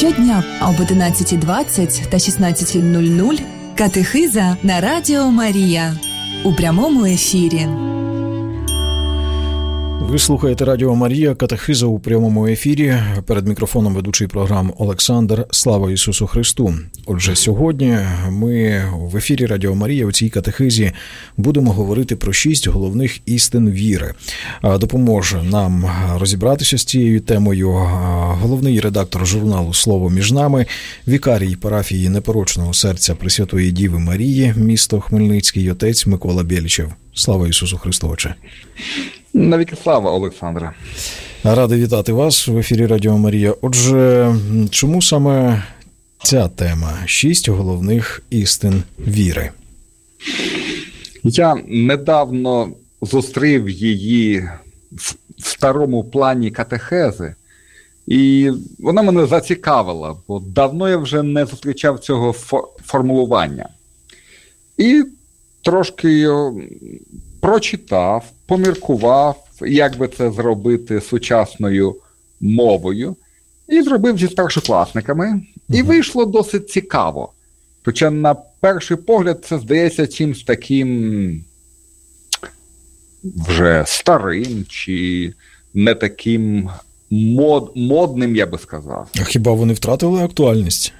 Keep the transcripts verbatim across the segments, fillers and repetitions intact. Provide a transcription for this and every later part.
Щодня об одинадцятій двадцять та шістнадцятій нуль нуль катехиза на Радіо Марія у прямому ефірі. Ви слухаєте Радіо Марія, катехиза у прямому ефірі. Перед мікрофоном ведучий програм Олександр. Слава Ісусу Христу! Отже, сьогодні ми в ефірі Радіо Марія у цій катехизі будемо говорити про шість головних істин віри. Допоможе нам розібратися з цією темою головний редактор журналу «Слово між нами», вікарій парафії Непорочного серця Пресвятої Діви Марії, місто Хмельницький, отець Микола Бєлічев. Слава Ісусу Христу, Отче! Навіки слава, Олександре. Радий вітати вас в ефірі Радіо Марія. Отже, чому саме ця тема? Шість головних істин віри. Я недавно зустрів її в старому плані катехези, і вона мене зацікавила, бо давно я вже не зустрічав цього формулювання. І трошки його прочитав, поміркував, як би це зробити сучасною мовою, і зробив зі старшокласниками, mm-hmm. і вийшло досить цікаво. Хоча на перший погляд це здається чимось таким вже старим, чи не таким мод, модним, я би сказав. А хіба вони втратили актуальність?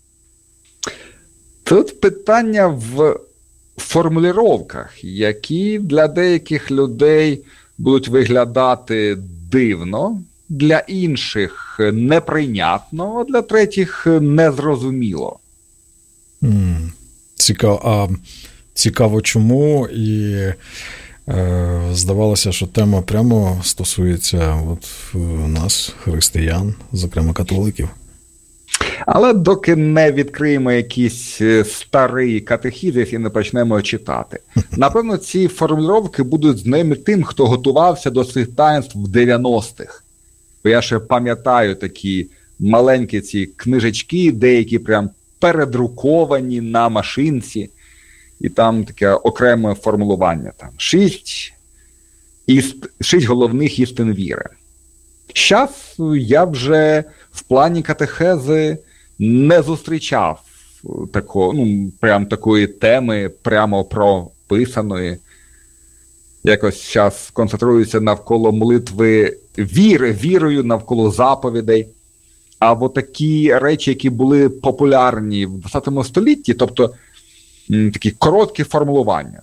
Тут питання в формулюваннях, які для деяких людей будуть виглядати дивно, для інших неприйнятно, а для третіх незрозуміло. Mm. Цікаво, а цікаво чому, і е, здавалося, що тема прямо стосується от нас, християн, зокрема католиків. Але доки не відкриємо якийсь старий катехізис і не почнемо читати. Напевно, ці формулювання будуть знайомі тим, хто готувався до цих таїнств в дев'яностих. Бо я ще пам'ятаю такі маленькі ці книжечки, деякі прям передруковані на машинці, і там таке окреме формулювання. Там шість, іст, шість головних істин віри. Зараз я вже в плані катехези не зустрічав такого, ну, прям такої теми, прямо прописаної. Якось зараз концентруюся навколо молитви віри, вірою навколо заповідей. А от такі речі, які були популярні в двадцятому столітті, тобто такі короткі формулювання.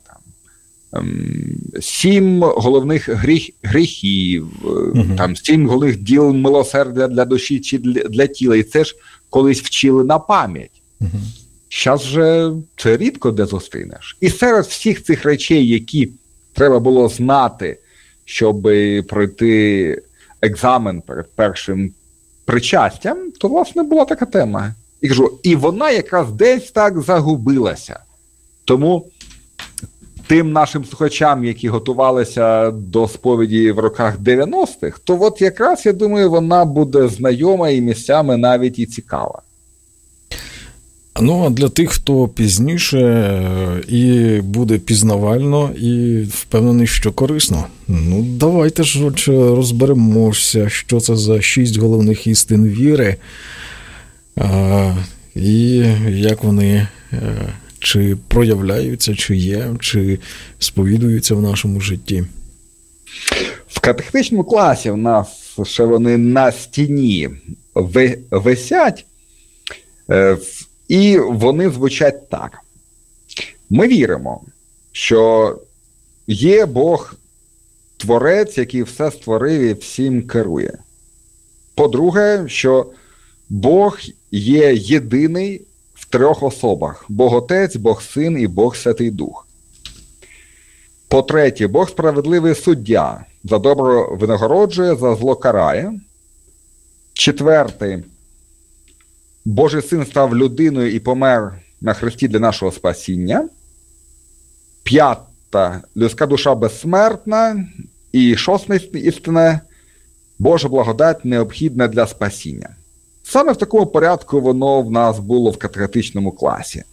Сім головних гріх, гріхів, uh-huh. там, сім головних діл милосердя для душі чи для, для тіла. І це ж колись вчили на пам'ять. Зараз uh-huh. же це рідко де зустрінеш. І серед всіх цих речей, які треба було знати, щоб пройти екзамен перед першим причастям, то, власне, була така тема. І кажу, і вона якраз десь так загубилася. Тому тим нашим слухачам, які готувалися до сповіді в роках дев'яностих, то от якраз, я думаю, вона буде знайома і місцями навіть і цікава. Ну, а для тих, хто пізніше і буде пізнавально, і впевнений, що корисно. Ну, давайте ж розберемося, що це за шість головних істин віри, а, і як вони чи проявляються, чи є, чи сповідуються в нашому житті. В катехетичному класі в нас ще вони на стіні висять, і вони звучать так. Ми віримо, що є Бог-творець, який все створив і всім керує. По-друге, що Бог є єдиний в трьох особах – Бог-Отець, Бог-Син і Бог-Святий Дух. По-третє, Бог справедливий суддя, за добро винагороджує, за зло карає. Четверте, Божий Син став людиною і помер на хресті для нашого спасіння. П'ята, людська душа безсмертна. І шоста істина, Божа благодать необхідна для спасіння. Саме в такому порядку воно в нас було в катехетичному класі.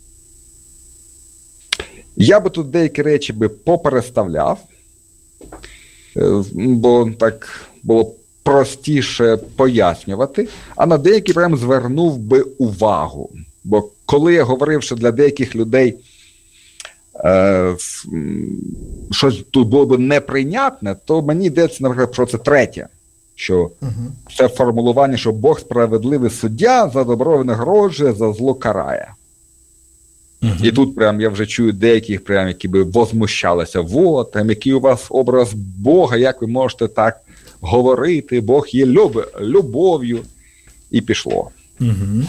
Я би тут деякі речі би попереставляв, бо так було простіше пояснювати, а на деякі прям звернув би увагу. Бо коли я говорив, що для деяких людей е, щось тут було б неприйнятне, то мені йдеться, наприклад, про це третє. Що угу. це формулювання, що Бог справедливий суддя, за добро винагороджує, за зло карає. Угу. І тут прям я вже чую деяких, прям, які би возмущалися. Вот, там, який у вас образ Бога, як ви можете так говорити, Бог є люб... любов'ю. І пішло. Угу.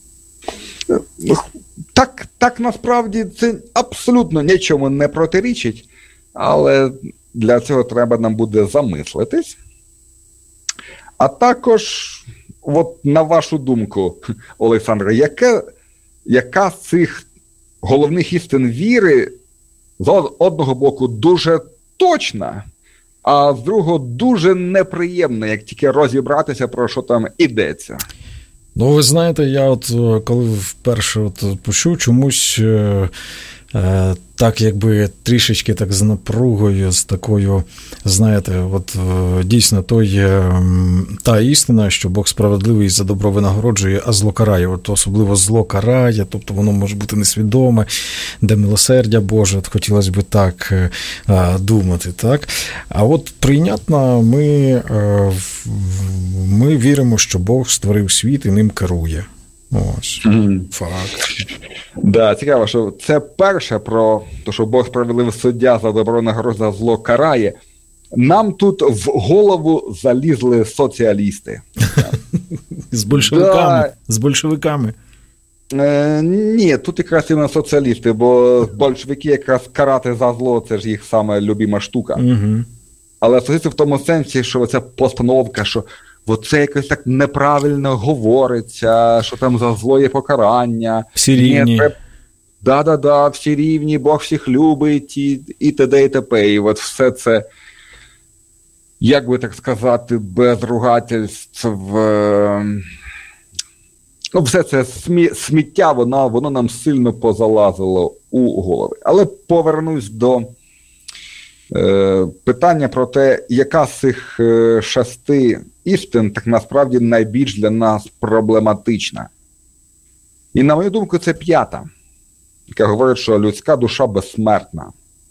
Так, так насправді це абсолютно нічому не протирічить, але для цього треба нам буде замислитись. А також, от на вашу думку, Олександре, яке, яка з цих головних істин віри з одного боку дуже точна, а з другого дуже неприємна, як тільки розібратися, про що там ідеться? Ну, ви знаєте, я от коли вперше от почув, чомусь е, е, так якби трішечки так з напругою, з такою, знаєте, от е, дійсно той, е, та істина, що Бог справедливий за добро винагороджує, а зло карає. От особливо зло карає, тобто воно може бути несвідоме, де милосердя Боже, от хотілося б так е, думати, так? А от прийнятно, ми, е, ми віримо, що Бог створив світ і ним керує. Ось, mm. факт. Да, цікаво, що це перше про те, що Бог справедливий суддя, за добро нагороджує, за зло карає. Нам тут в голову залізли соціалісти. З большевиками. Да. З большевиками. Е, ні, тут якраз і не соціалісти, бо большевики якраз карати за зло, це ж їх саме любима штука. Угу. Але соціалісти в тому сенсі, що ця постановка, що оце якось так неправильно говориться, що там за зло є покарання. Всі рівні. Треба... Да-да-да, всі рівні, Бог всіх любить, і, і т.д. і т.п. І от все це, як би так сказати, без ругательств, ну, все це смі... сміття, воно, воно нам сильно позалазило у голови. Але повернусь до е, питання про те, яка з цих е, шести істин так насправді найбільш для нас проблематична. І, на мою думку, це п'ята, яка говорить, що людська душа безсмертна.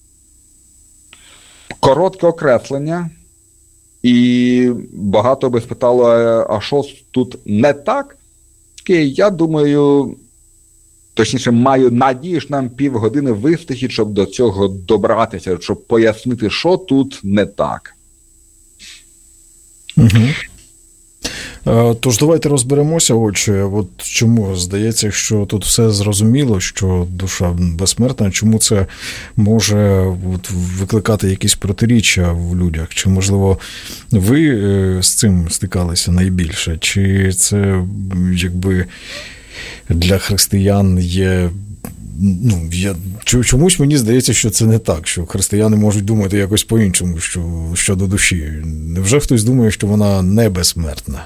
Коротке окреслення, і багато би спитало, а що тут не так? І я думаю, точніше, маю надію, що нам півгодини вистачить, щоб до цього добратися, щоб пояснити, що тут не так. Угу. Тож давайте розберемося, отже, от чому здається, що тут все зрозуміло, що душа безсмертна, чому це може от викликати якісь протиріччя в людях? Чи, можливо, ви з цим стикалися найбільше? Чи це, якби, для християн є... Ну, я, чомусь мені здається, що це не так, що християни можуть думати якось по-іншому що, щодо душі. Невже хтось думає, що вона не безсмертна?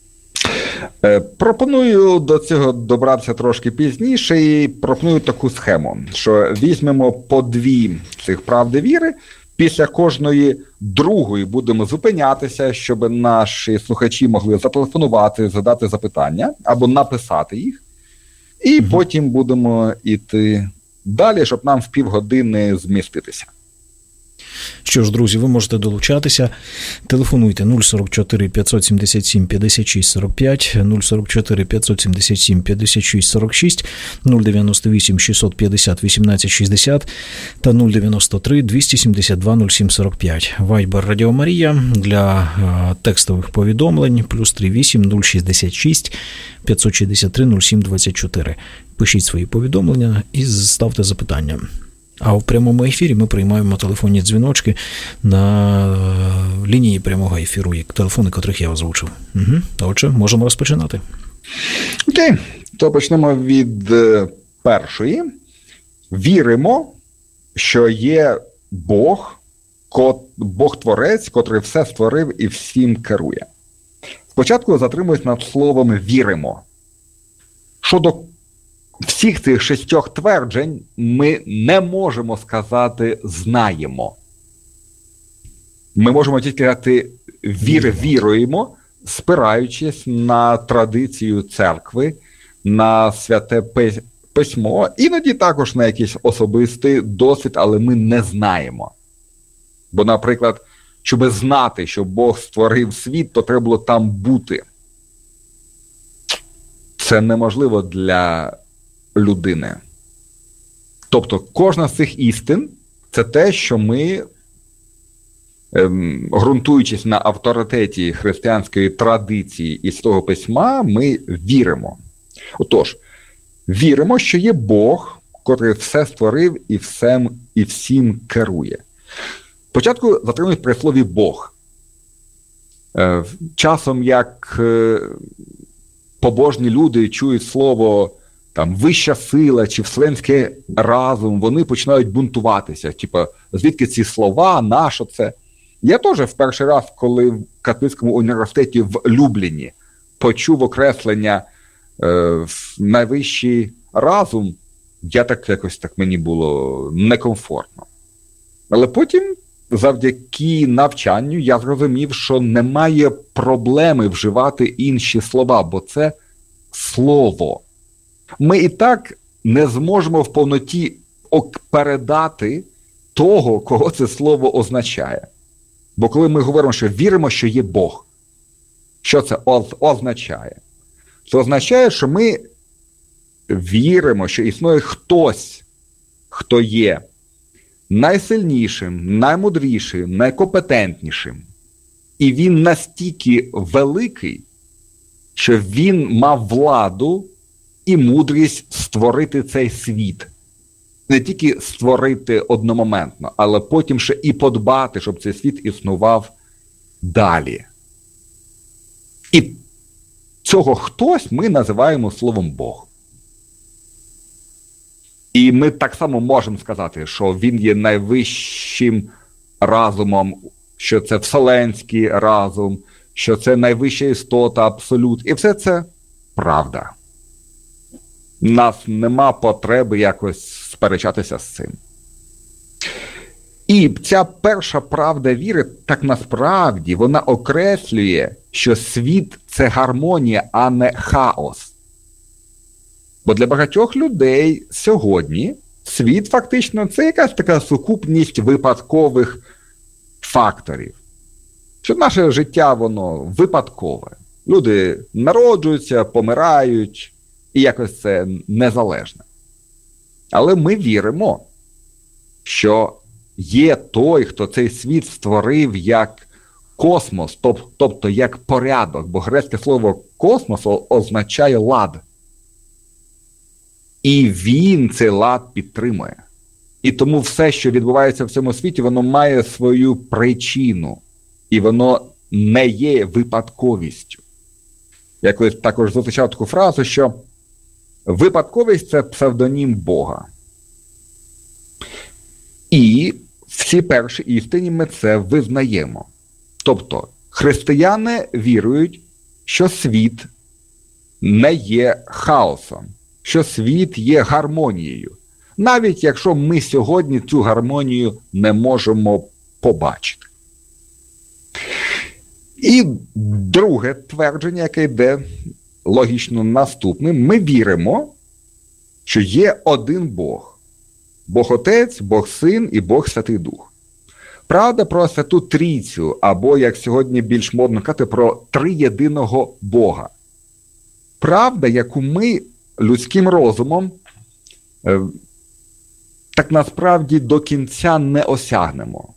Пропоную до цього добратися трошки пізніше і пропоную таку схему, що візьмемо по дві цих правди віри, після кожної другої будемо зупинятися, щоб наші слухачі могли зателефонувати, задати запитання або написати їх, і угу. потім будемо йти далі, щоб нам в півгодини зміститися. Що ж, друзі, ви можете долучатися. Телефонуйте нуль сорок чотири п'ятсот сімдесят сім п'ятдесят шість сорок п'ять, нуль сорок чотири п'ятсот сімдесят сім п'ятдесят шість сорок шість, нуль дев'яносто вісім шістсот п'ятдесят вісімнадцять шістдесят та нуль дев'яносто три двісті сімдесят два нуль сім сорок п'ять. Вайбер Радіо Марія для е, текстових повідомлень плюс тридцять вісім нуль шістдесят шість п'ятсот шістдесят три нуль сім двадцять чотири. Пишіть свої повідомлення і ставте запитання. А в прямому ефірі ми приймаємо телефонні дзвіночки на лінії прямого ефіру, телефони, котрих я озвучив. Угу. Отже, можемо розпочинати. Окей, то почнемо від першої. Віримо, що є Бог, Бог-творець, котрий все створив і всім керує. Спочатку затримуюсь над словом «віримо». Щодо всіх цих шістьох тверджень ми не можемо сказати «знаємо». Ми можемо тільки казати «вір, віруємо», спираючись на традицію церкви, на святе письмо, іноді також на якийсь особистий досвід, але ми не знаємо. Бо, наприклад, щоб знати, що Бог створив світ, то треба було там бути. Це неможливо для людини. Тобто кожна з цих істин – це те, що ми, ем, ґрунтуючись на авторитеті християнської традиції і Святого Письма, ми віримо. Отож, віримо, що є Бог, котрий все створив і, всем, і всім керує. Спочатку затримуюсь при слові «Бог». Е, часом, як е, побожні люди чують слово там вища сила чи вселенський разум, вони починають бунтуватися. Типа, звідки ці слова, на що це? Я теж в перший раз, коли в католицькому університеті в Любліні почув окреслення е, найвищий разум, я так якось так мені було некомфортно. Але потім, завдяки навчанню, я зрозумів, що немає проблеми вживати інші слова, бо це слово. Ми і так не зможемо в повноті передати того, кого це слово означає. Бо коли ми говоримо, що віримо, що є Бог, що це означає? Це означає, що ми віримо, що існує хтось, хто є найсильнішим, наймудрішим, найкомпетентнішим. І він настільки великий, що він мав владу і мудрість створити цей світ. Не тільки створити одномоментно, але потім ще і подбати, щоб цей світ існував далі. І цього хтось ми називаємо словом Бог. І ми так само можемо сказати, що він є найвищим разумом, що це вселенський разум, що це найвища істота, абсолют. І все це правда. У нас нема потреби якось сперечатися з цим. І ця перша правда віри, так насправді, вона окреслює, що світ – це гармонія, а не хаос. Бо для багатьох людей сьогодні світ фактично – це якась така сукупність випадкових факторів. Що наше життя, воно випадкове. Люди народжуються, помирають, і якось це незалежне. Але ми віримо, що є той, хто цей світ створив як космос, тобто як порядок, бо грецьке слово «космос» означає «лад». І він цей лад підтримує. І тому все, що відбувається в цьому світі, воно має свою причину. І воно не є випадковістю. Я колись також зустрічав таку фразу, що випадковість – це псевдонім Бога. І всі перші істині ми це визнаємо. Тобто, християни вірують, що світ не є хаосом, що світ є гармонією, навіть якщо ми сьогодні цю гармонію не можемо побачити. І друге твердження, яке йде логічно наступним, ми віримо, що є один Бог. Бог Отець, Бог Син і Бог Святий Дух. Правда про Святу Трійцю, або, як сьогодні більш модно казати, про триєдиного Бога. Правда, яку ми людським розумом е, так насправді до кінця не осягнемо.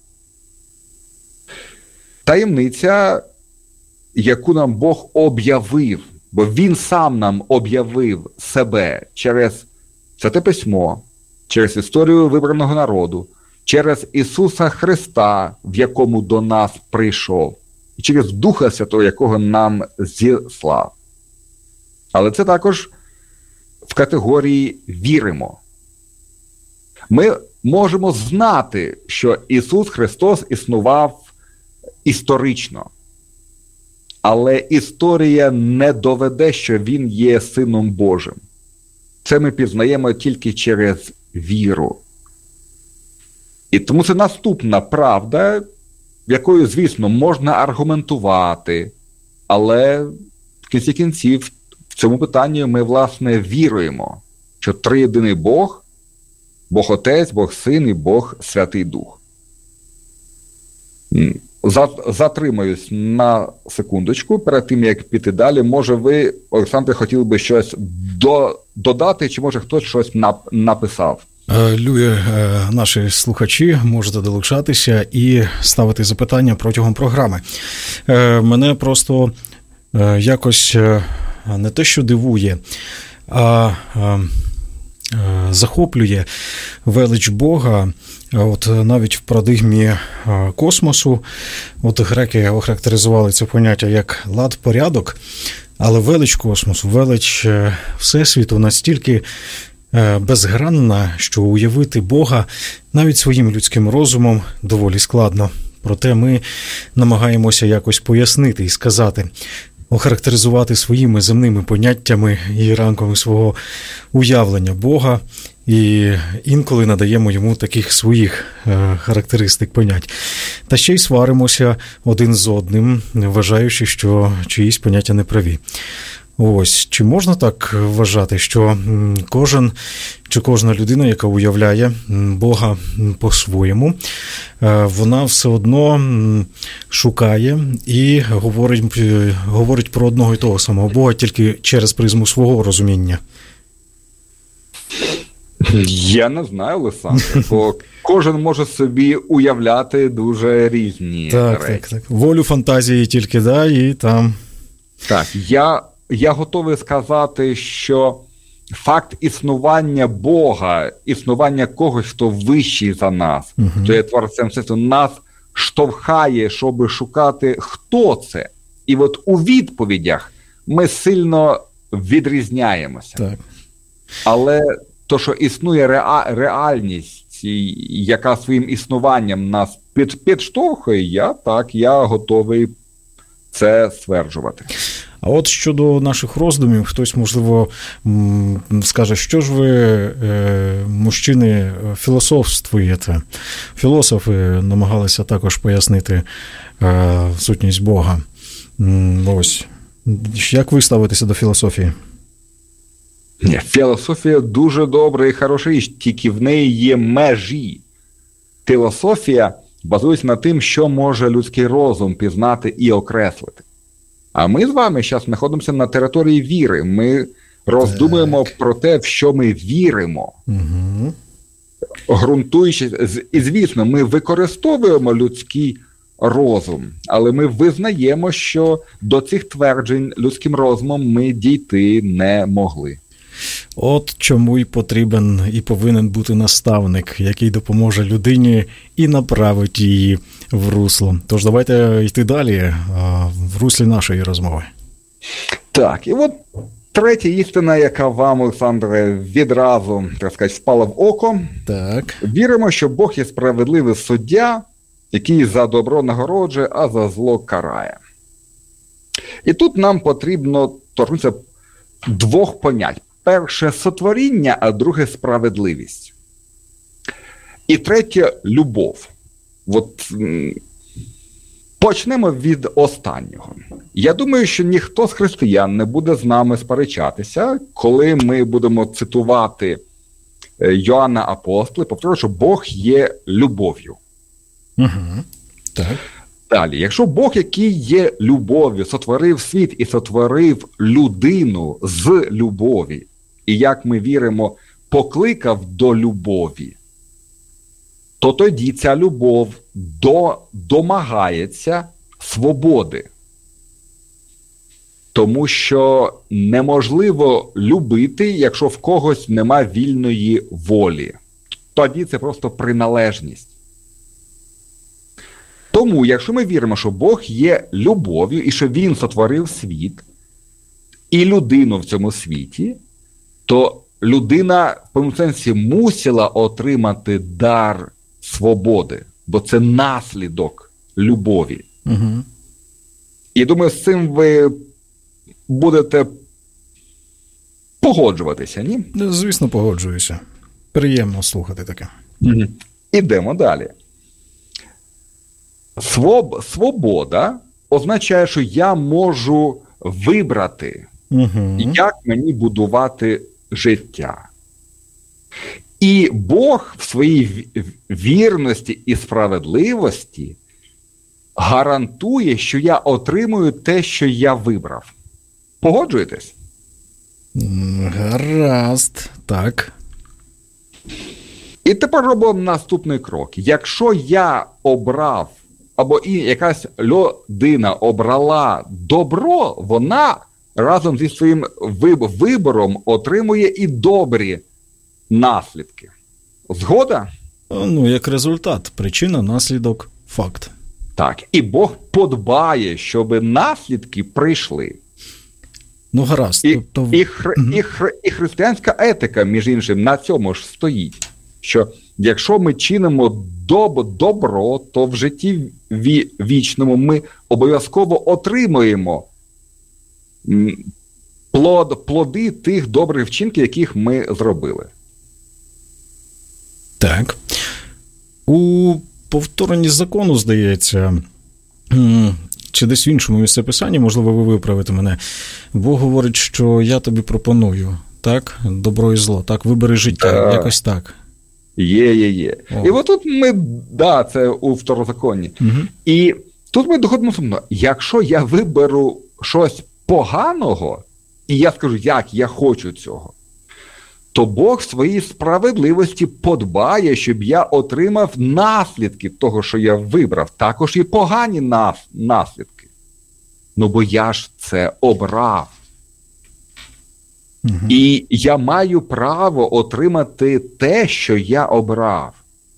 Таємниця, яку нам Бог об'явив, бо Він сам нам об'явив себе через Святе Письмо, через історію вибраного народу, через Ісуса Христа, в якому до нас прийшов, і через Духа Святого, якого нам зіслав. Але це також в категорії «віримо». Ми можемо знати, що Ісус Христос існував історично. Але історія не доведе, що Він є Сином Божим. Це ми пізнаємо тільки через віру. І тому це наступна правда, якою, звісно, можна аргументувати, але в кінці кінців в цьому питанні ми, власне, віруємо, що триєдиний Бог, Бог Отець, Бог Син і Бог Святий Дух. Затримаюсь на секундочку перед тим, як піти далі. Може ви, Олександре, хотіли би щось до, додати, чи може хтось щось написав? Любі наші слухачі, можете долучатися і ставити запитання протягом програми. Мене просто якось не те, що дивує, а захоплює велич Бога. От навіть в парадигмі космосу, от греки охарактеризували це поняття як лад, порядок, але велич космосу, велич Всесвіту настільки безгранна, що уявити Бога навіть своїм людським розумом доволі складно. Проте ми намагаємося якось пояснити і сказати, охарактеризувати своїми земними поняттями і рамками свого уявлення Бога, і інколи надаємо йому таких своїх характеристик понять. Та ще й сваримося один з одним, вважаючи, що чиїсь поняття неправі. Ось, чи можна так вважати, що кожен чи кожна людина, яка уявляє Бога по-своєму, вона все одно шукає і говорить, говорить про одного і того самого Бога тільки через призму свого розуміння? Я не знаю, Олександр, бо кожен може собі уявляти дуже різні так, речі. Так, так. Волю фантазії тільки дай, і там... Так, я, я готовий сказати, що факт існування Бога, існування когось, хто вищий за нас, угу. хто є творцем всесвіту, нас штовхає, щоб шукати, хто це. І от у відповідях ми сильно відрізняємося. Так. Але то, що існує реа- реальність, яка своїм існуванням нас під, підштовхує, я так, я готовий це стверджувати. А от щодо наших роздумів, хтось, можливо, скаже, що ж ви, мужчини, філософствуєте? Філософи намагалися також пояснити сутність Бога. Ось. Як ви ставитеся до філософії? Ні, філософія дуже добра і хороша річ, тільки в неї є межі. Філософія базується на тим, що може людський розум пізнати і окреслити. А ми з вами зараз знаходимося на території віри. Ми роздумуємо так. про те, в що ми віримо. Угу. Ґрунтуючись, і звісно, ми використовуємо людський розум, але ми визнаємо, що до цих тверджень людським розумом ми дійти не могли. От чому й потрібен і повинен бути наставник, який допоможе людині і направить її в русло. Тож давайте йти далі в руслі нашої розмови. Так, і от третя істина, яка вам, Олександре, відразу, так сказати, впала в око. Так. Віримо, що Бог є справедливий суддя, який за добро нагороджує, а за зло карає. І тут нам потрібно торкнутися двох понять. Перше – сотворіння, а друге – справедливість. І третє – любов. От, почнемо від останнього. Я думаю, що ніхто з християн не буде з нами сперечатися, коли ми будемо цитувати Йоанна Апостола, повторюю, що Бог є любов'ю. Угу. Так. Далі, якщо Бог, який є любов'ю, сотворив світ і сотворив людину з любові, і, як ми віримо, покликав до любові, то тоді ця любов до, домагається свободи. Тому що неможливо любити, якщо в когось нема вільної волі. Тоді це просто приналежність. Тому, якщо ми віримо, що Бог є любов'ю і що Він сотворив світ і людину в цьому світі, то людина, в певному сенсі, мусила отримати дар свободи, бо це наслідок любові. Угу. І думаю, з цим ви будете погоджуватися, ні? Звісно, погоджуюся. Приємно слухати таке. Угу. Ідемо далі. Своб... свобода означає, що я можу вибрати, угу. як мені будувати життя. І Бог в своїй вірності і справедливості гарантує, що я отримую те, що я вибрав. Погоджуєтесь? Гаразд, так. І тепер робимо наступний крок. Якщо я обрав, або і якась людина обрала добро, вона разом зі своїм вибором отримує і добрі наслідки. Згода? Ну, як результат. Причина, наслідок, факт. Так. І Бог подбає, щоб наслідки прийшли. Ну, гаразд. І, тобто... і, хри, і, хри, і християнська етика, між іншим, на цьому ж стоїть. Що якщо ми чинимо доб, добро, то в житті ві, вічному ми обов'язково отримуємо плод, плоди тих добрих вчинків, яких ми зробили. Так. У повторенні закону, здається, чи десь в іншому місцеписанні, можливо, ви виправите мене, Бог говорить, що я тобі пропоную, так, добро і зло, так, вибери життя, а, якось так. Є, є, є. О. І от тут ми, да, це у второзаконні. Угу. І тут ми доходимо до того, якщо я виберу щось поганого, і я скажу, як я хочу цього, то Бог в своїй справедливості подбає, щоб я отримав наслідки того, що я вибрав. Також і погані нас, наслідки. Ну, бо я ж це обрав. Угу. І я маю право отримати те, що я обрав.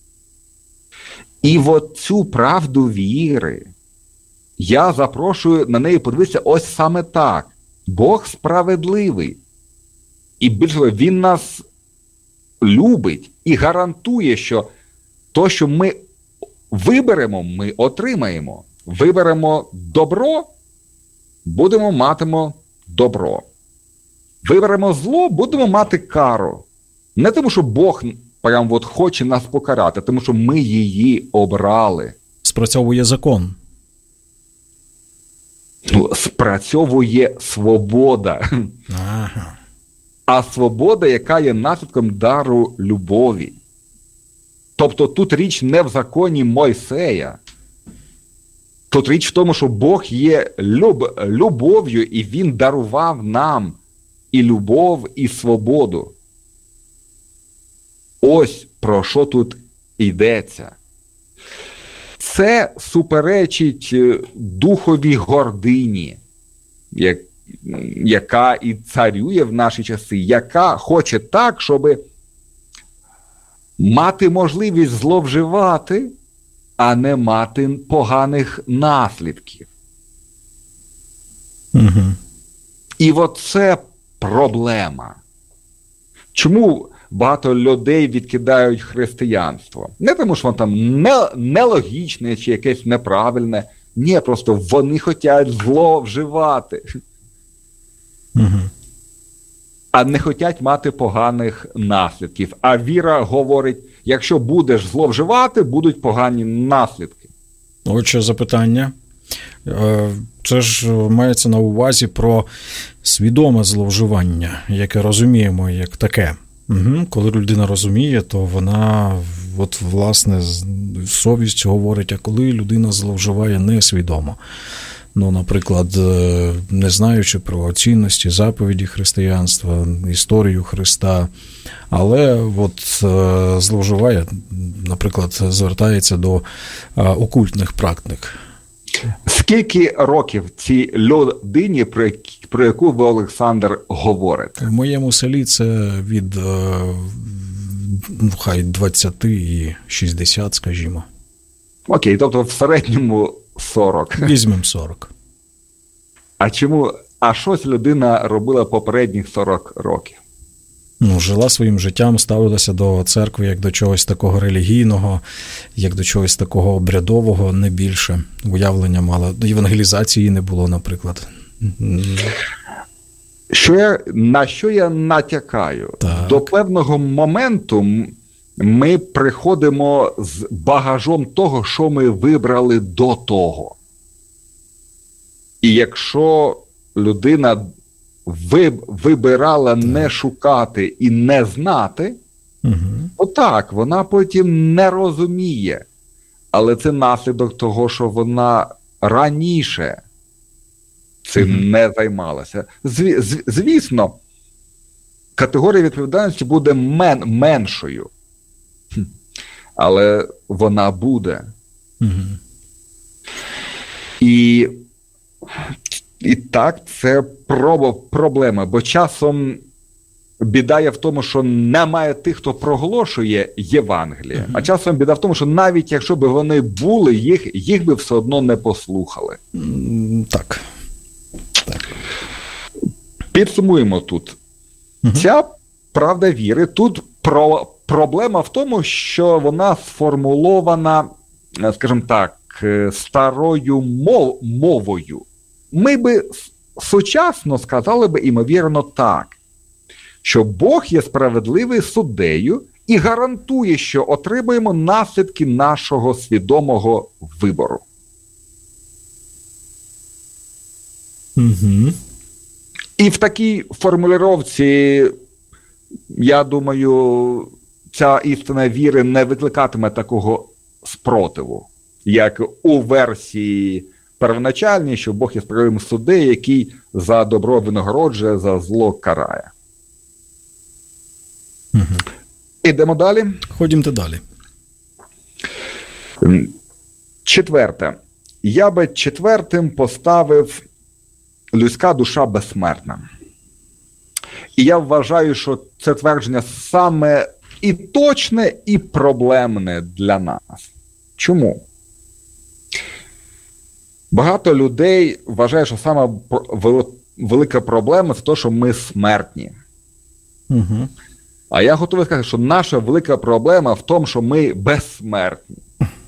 І от цю правду віри я запрошую на неї подивитися ось саме так. Бог справедливий. І більше того, Він нас любить і гарантує, що то, що ми виберемо, ми отримаємо. Виберемо добро, будемо матимо добро. Виберемо зло, будемо мати кару. Не тому, що Бог прям от хоче нас покарати, а тому, що ми її обрали. Спрацьовує закон. Ну, спрацьовує свобода. Ага. А свобода, яка є наслідком дару любові. Тобто тут річ не в законі Мойсея. Тут річ в тому, що Бог є люб, любов'ю, і Він дарував нам і любов, і свободу. Ось про що тут йдеться. Це суперечить духовій гордині, як яка і царює в наші часи, яка хоче так, щоб мати можливість зловживати, а не мати поганих наслідків. Угу. І от це проблема. Чому багато людей відкидають християнство? Не тому, що воно там не, нелогічне чи якесь неправильне. Ні, просто вони хочуть зловживати. Угу. А не хочуть мати поганих наслідків. А віра говорить, якщо будеш зловживати, будуть погані наслідки. Отже, запитання. Це ж мається на увазі про свідоме зловживання, яке розуміємо як таке. Угу. Коли людина розуміє, то вона, от, власне, совість говорить, а коли людина зловживає несвідомо. Ну, наприклад, не знаючи про цінності, заповіді християнства, історію Христа, але от зловживає, наприклад, звертається до окультних практик. Скільки років цій людині, про, про яку ви, Олександр, говорите? В моєму селі це від ну, хай двадцять і шістдесят, скажімо. Окей, тобто в середньому сорок. Візьмемо сорок. А чому, а щось людина робила попередніх сорок років? Ну, жила своїм життям, ставилася до церкви як до чогось такого релігійного, як до чогось такого обрядового, не більше. Уявлення мала. Євангелізації не було, наприклад. Що я, на що я натякаю? Так. До певного моменту ми приходимо з багажом того, що ми вибрали до того. І якщо людина вибирала не шукати і не знати, угу. то так, вона потім не розуміє. Але це наслідок того, що вона раніше цим угу. не займалася. Зві, звісно, категорія відповідальності буде мен, меншою. Але вона буде. Угу. І, і так, це проблема. Бо часом біда є в тому, що немає тих, хто проголошує Євангеліє. Угу. А часом біда в тому, що навіть якщо б вони були, їх, їх би все одно не послухали. Так. так. Підсумуємо тут. Угу. Ця правда віри тут про... Проблема в тому, що вона сформульована, скажімо так, старою мов, мовою. Ми би сучасно сказали би, імовірно, так, що Бог є справедливий суддею і гарантує, що отримаємо наслідки нашого свідомого вибору. Угу. І в такій формулюванні, я думаю, ця істина віри не викликатиме такого спротиву, як у версії первоначальній, що Бог є справедливим суддею, який за добро винагороджує, за зло карає. Угу. Ідемо далі? Ходімо далі. Четверте. Я би четвертим поставив людська душа безсмертна. І я вважаю, що це твердження саме і точне, і проблемне для нас. Чому? Багато людей вважає, що саме велика проблема – це те, що ми смертні. Угу. А я готовий сказати, що наша велика проблема в тому, що ми безсмертні.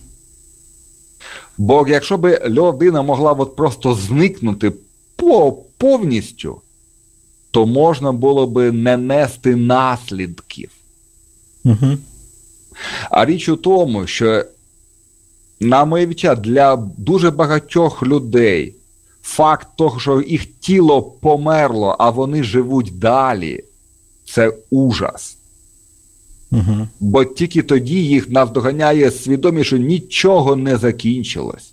Бо якщо б людина могла от просто зникнути повністю, то можна було би не нести наслідків. Угу. А річ у тому, що, на моє відчуття, для дуже багатьох людей факт того, що їх тіло померло, а вони живуть далі, це ужас. Угу. Бо тільки тоді їх наздоганяє свідомість, що нічого не закінчилось.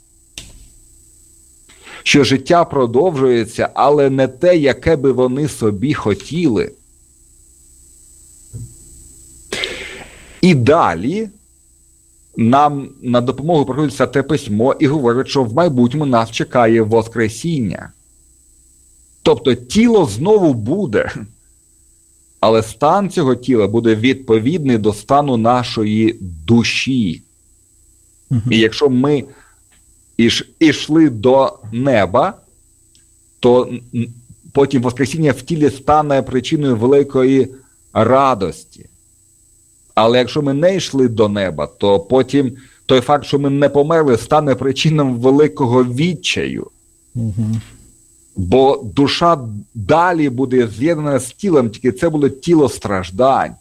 Що життя продовжується, але не те, яке би вони собі хотіли. І далі нам на допомогу приходить Святе Письмо і говорить, що в майбутньому нас чекає Воскресіння. Тобто тіло знову буде, але стан цього тіла буде відповідний до стану нашої душі. Угу. І якщо ми іш, ішли до неба, то потім Воскресіння в тілі стане причиною великої радості. Але якщо ми не йшли до неба, то потім той факт, що ми не померли, стане причиною великого відчаю. Угу. Бо душа далі буде з'єднана з тілом, тільки це буде тіло страждань.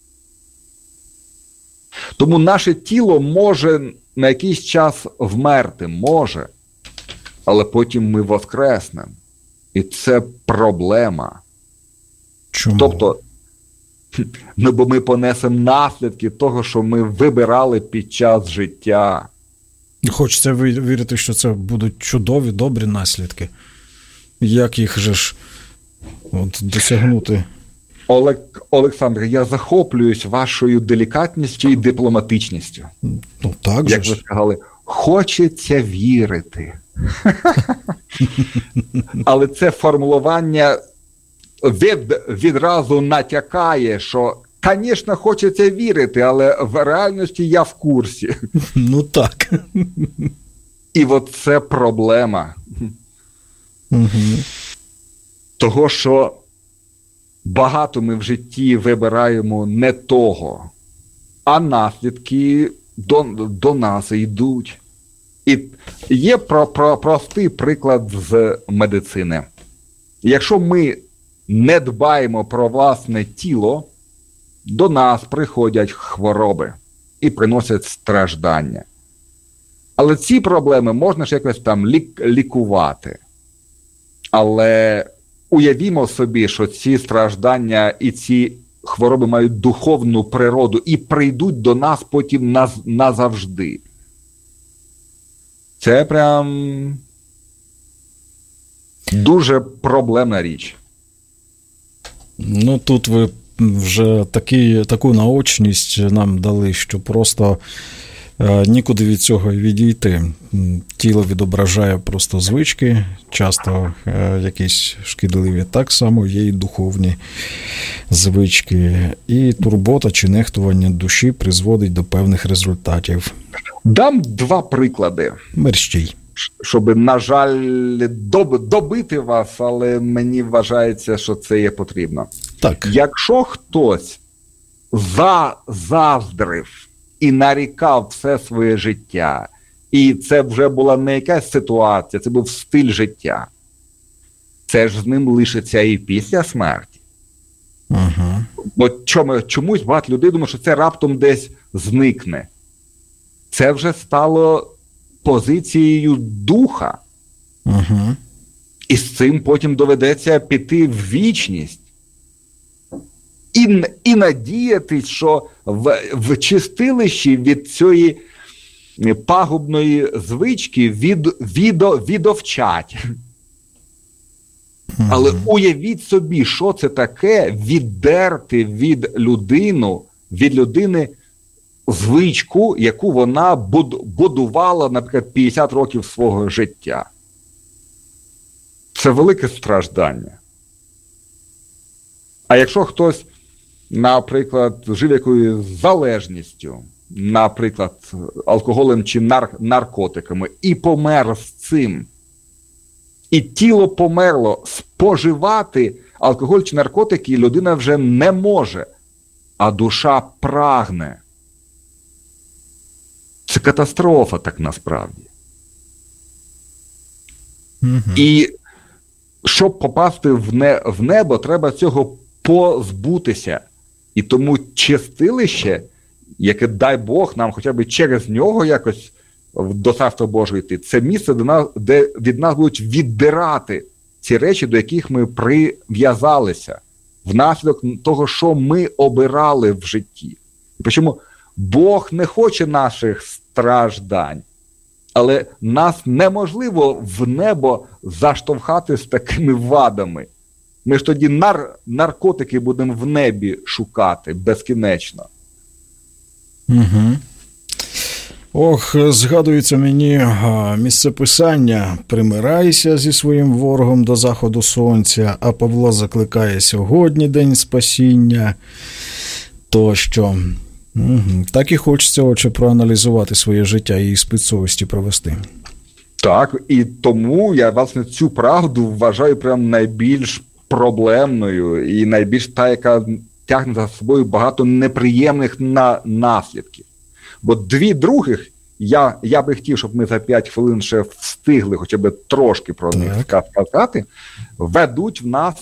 Тому наше тіло може на якийсь час вмерти, може, але потім ми воскреснемо. І це проблема. Чому? Тобто, ну, бо ми понесемо наслідки того, що ми вибирали під час життя. Хочеться вірити, що це будуть чудові, добрі наслідки. Як їх же ж от, досягнути? Олег, Олександр, я захоплююсь вашою делікатністю і дипломатичністю. Ну, так Як же ви сказали, хочеться вірити. Але це формулювання від, відразу натякає, що, звісно, хочеться вірити, але в реальності я в курсі. Ну так. І от це проблема. Угу. Того, що багато ми в житті вибираємо не того, а наслідки до, до нас йдуть. І є про, про, простий приклад з медицини. Якщо ми не дбаємо про власне тіло, до нас приходять хвороби і приносять страждання. Але ці проблеми можна ж якось там лік- лікувати. Але уявімо собі, що ці страждання і ці хвороби мають духовну природу і прийдуть до нас потім наз- назавжди. Це прям дуже проблемна річ. Ну, тут ви вже такі, таку наочність нам дали, що просто е, нікуди від цього відійти. Тіло відображає просто звички, часто е, якісь шкідливі, так само є і духовні звички. І турбота чи нехтування душі призводить до певних результатів. Дам два приклади. Мерщій. Щоб, на жаль, доб- добити вас, але мені вважається, що це є потрібно. Так. Якщо хтось заздрив і нарікав все своє життя, і це вже була не якась ситуація, це був стиль життя, це ж з ним лишиться і після смерті. Ага. Бо чому, чомусь багато людей думає, що це раптом десь зникне. Це вже стало позицією духа. Ага. І з цим потім доведеться піти в вічність. І, і надіятись, що в, в чистилищі від цієї пагубної звички від, відо, відовчать. Mm-hmm. Але уявіть собі, що це таке віддерти від людину, від людини звичку, яку вона будувала, наприклад, п'ятдесят років свого життя. Це велике страждання. А якщо хтось, наприклад, жив якоюсь залежністю, наприклад, алкоголем чи нар- наркотиками, і помер з цим, і тіло померло, споживати алкоголь чи наркотики людина вже не може, а душа прагне. Це катастрофа так насправді. Mm-hmm. І щоб попасти в, не, в небо, треба цього позбутися. І тому чистилище, яке, дай Бог, нам хоча б через нього якось до Царства Божого йти, це місце, де, нас, де від нас будуть віддирати ці речі, до яких ми прив'язалися, внаслідок того, що ми обирали в житті. І причому Бог не хоче наших страждань, але нас неможливо в небо заштовхати з такими вадами. Ми ж тоді нар- наркотики будемо в небі шукати безкінечно. Угу. Ох, згадується мені місцеписання: «Примирайся зі своїм ворогом до заходу сонця», а Павло закликає: «Сьогодні день спасіння», тощо. Угу. Так і хочеться, отже, проаналізувати своє життя і іспит совісті провести. Так, і тому я, власне, цю правду вважаю прям найбільш проблемною і найбільш та, яка тягне за собою багато неприємних на... наслідків. Бо дві других, я, я би хотів, щоб ми за п'ять хвилин ще встигли хоча б трошки про них сказати, ведуть в нас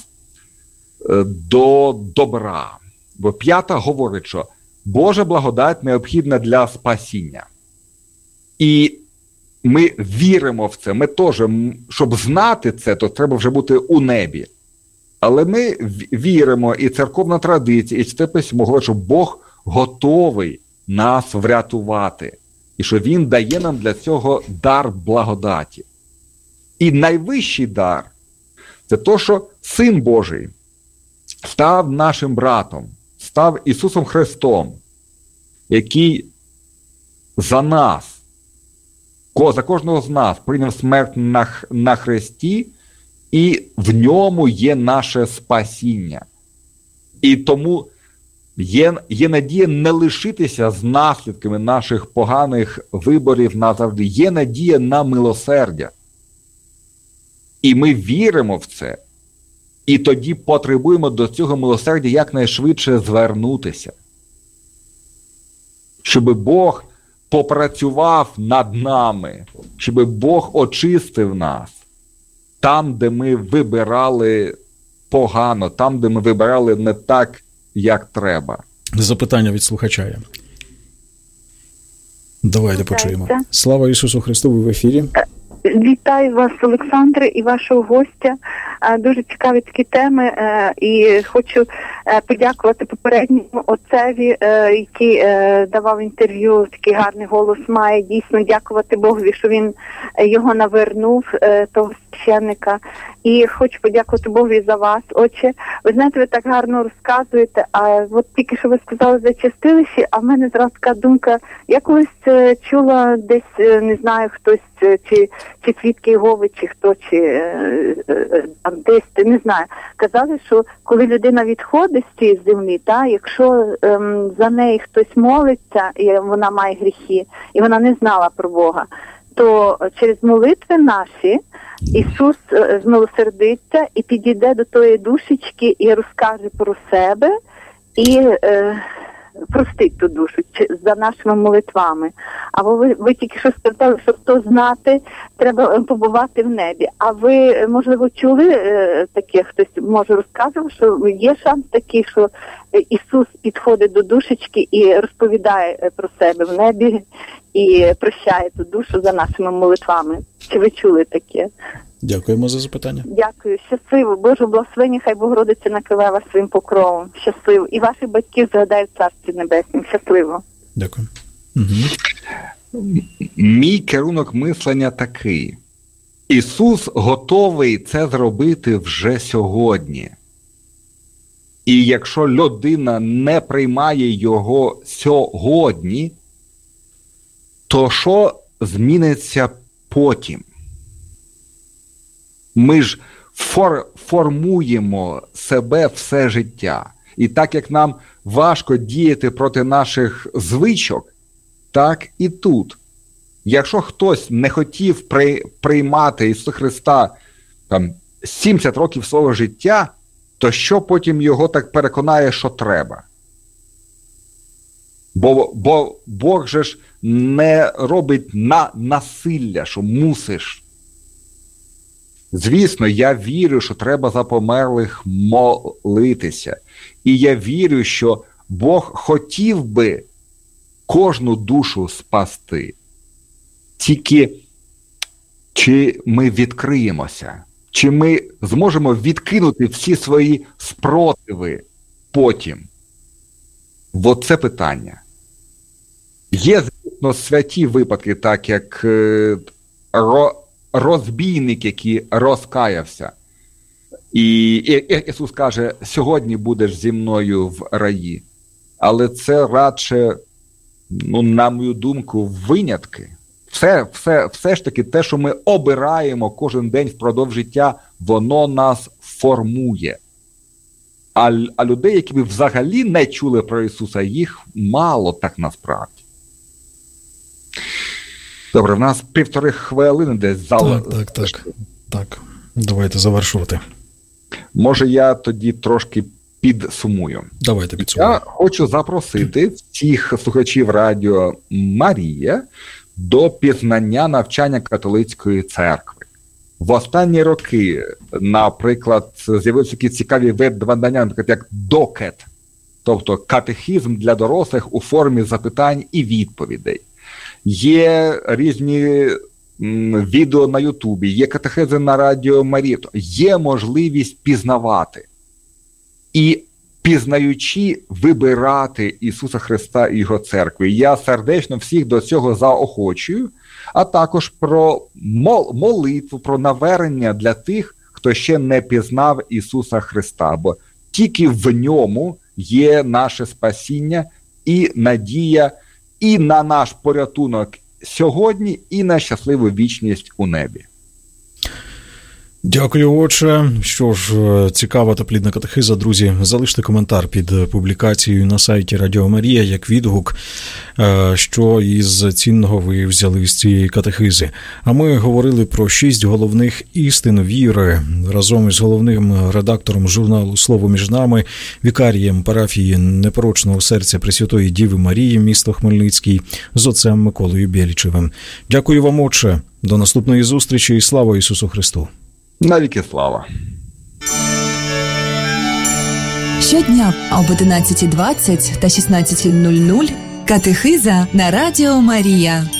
до добра. Бо п'ята говорить, що Божа благодать необхідна для спасіння. І ми віримо в це. Ми теж, щоб знати це, то треба вже бути у небі. Але ми віримо, і церковна традиція, і Святе Письмо говорить, що Бог готовий нас врятувати. І що Він дає нам для цього дар благодаті. І найвищий дар – це те, що Син Божий став нашим братом, став Ісусом Христом, який за нас, за кожного з нас прийняв смерть на, на хресті, і в ньому є наше спасіння. І тому є, є надія не лишитися з наслідками наших поганих виборів назавжди. Є надія на милосердя. І ми віримо в це. І тоді потребуємо до цього милосердя якнайшвидше звернутися. Щоб Бог попрацював над нами, щоб Бог очистив нас там, де ми вибирали погано, там, де ми вибирали не так, як треба. запитання від слухача є. Давайте почуємо. Слава Ісусу Христу, ви в ефірі. Вітаю вас, Олександре, і вашого гостя. Дуже цікаві такі теми, і хочу подякувати попередньому отцеві, який давав інтерв'ю, такий гарний голос має. Дійсно дякувати Богові, що він його навернув, того священника. І хочу подякувати Богові за вас, отче. Ви знаєте, ви так гарно розказуєте, а от тільки що ви сказали за чистилище, а в мене зразу така думка, я колись чула десь, не знаю, хтось, чи, чи свідки Єгови, чи хто, чи антисти, не знаю. Казали, що коли людина відходить з цієї землі, та, якщо ем, за неї хтось молиться, і вона має гріхи, і вона не знала про Бога, то через молитви наші Ісус змилосердиться і підійде до тої душечки і розкаже про себе і е, простить ту душу за нашими молитвами. Або ви, ви тільки що сказали, щоб то знати, треба побувати в небі. А ви, можливо, чули е, таке, хтось може розказував, що є шанс такий, що Ісус підходить до душечки і розповідає про себе в небі і прощає ту душу за нашими молитвами. Чи ви чули таке? Дякуємо за запитання. Дякую. Щасливо. Боже благословення, хай Богородиця накриває вас своїм покровом. Щасливо. І ваших батьків згадає в Царстві Небеснім. Щасливо. Дякую. Угу. Мій керунок мислення такий. Ісус готовий це зробити вже сьогодні. І якщо людина не приймає його сьогодні, то що зміниться потім? Ми ж фор, формуємо себе все життя. І так як нам важко діяти проти наших звичок, так і тут. Якщо хтось не хотів при, приймати Ісуса Христа там, сімдесят років свого життя, то що потім його так переконає, що треба? Бо, бо Бог же ж не робить на насилля, що мусиш. Звісно, я вірю, що треба за померлих молитися. І я вірю, що Бог хотів би кожну душу спасти. Тільки чи ми відкриємося? Чи ми зможемо відкинути всі свої спротиви потім? От це питання. Є, звісно, святі випадки, так як е, ро, розбійник, який розкаявся. І, і Ісус каже, сьогодні будеш зі мною в раї. Але це радше, ну, на мою думку, винятки. Все, все, все ж таки те, що ми обираємо кожен день впродовж життя, воно нас формує. А, а людей, які б взагалі не чули про Ісуса, їх мало так насправді. Добре, в нас півтори хвилини десь зал. Так, так, так. Так, давайте завершувати. Може, я тоді трошки підсумую. Давайте підсумуємо. Я хочу запросити всіх слухачів Радіо Марія до пізнання навчання католицької церкви. В останні роки, наприклад, з'явилися такі цікаві веб-видання, наприклад, як Докет, тобто катехізм для дорослих у формі запитань і відповідей. Є різні м, відео на Ютубі, є катехези на Радіо Марія. Є можливість пізнавати. І пізнаючи, вибирати Ісуса Христа і Його церкву. Я сердечно всіх до цього заохочую, а також про мол- молитву, про навернення для тих, хто ще не пізнав Ісуса Христа, бо тільки в ньому є наше спасіння і надія і на наш порятунок сьогодні, і на щасливу вічність у небі. Дякую, отче. Що ж, цікава та плідна катехиза. Друзі, залиште коментар під публікацією на сайті Радіо Марія, як відгук, що із цінного ви взяли з цієї катехизи. А ми говорили про шість головних істин віри разом із головним редактором журналу «Слово між нами», вікарієм парафії Непорочного серця Пресвятої Діви Марії, місто Хмельницький, з отцем Миколою Бєлічевим. Дякую вам, отче. До наступної зустрічі і слава Ісусу Христу! Навіки слава! Щодня об одинадцятій двадцять та шістнадцятій нуль нуль катехиза на Радіо Марія.